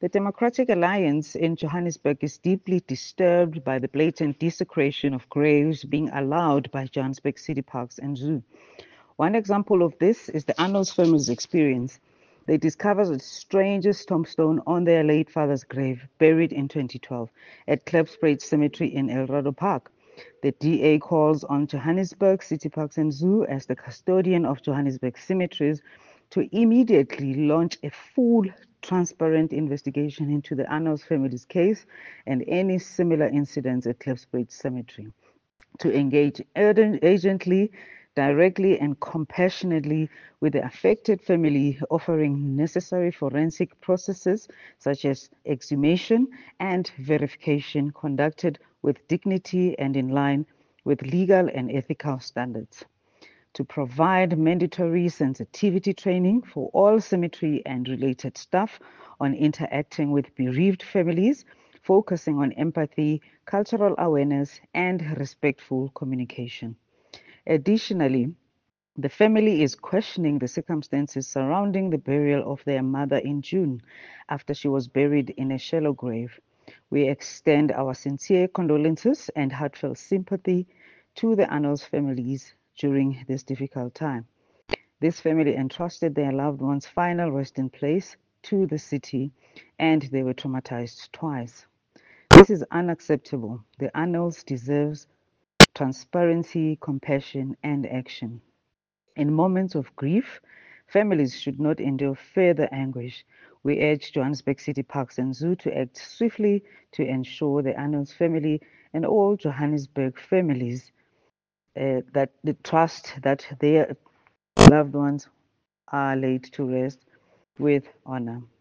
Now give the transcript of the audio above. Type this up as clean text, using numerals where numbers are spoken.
The Democratic Alliance in Johannesburg is deeply disturbed by the blatant desecration of graves being allowed by Johannesburg City Parks and Zoo. One example of this is the Arnold's family's experience. They discovered the strangest tombstone on their late father's grave, buried in 2012 at Klipspruit Cemetery in Eldorado Park. The DA calls on Johannesburg City Parks and Zoo, as the custodian of Johannesburg cemeteries, to immediately launch a full, transparent investigation into the Arnold's family's case and any similar incidents at Klipspruit Cemetery, to engage urgently, directly, and compassionately with the affected family, offering necessary forensic processes such as exhumation and verification conducted with dignity and in line with legal and ethical standards, to provide mandatory sensitivity training for all cemetery and related staff on interacting with bereaved families, focusing on empathy, cultural awareness, and respectful communication. Additionally, the family is questioning the circumstances surrounding the burial of their mother in June after she was buried in a shallow grave. We extend our sincere condolences and heartfelt sympathy to the Arnold's families during this difficult time. This family entrusted their loved one's final resting place to the city, and they were traumatized twice. This is unacceptable. The Arnolds deserves transparency, compassion, and action. In moments of grief, families should not endure further anguish. We urge Johannesburg City Parks and Zoo to act swiftly to ensure the Arnold's family and all Johannesburg families that the trust that their loved ones are laid to rest with honor.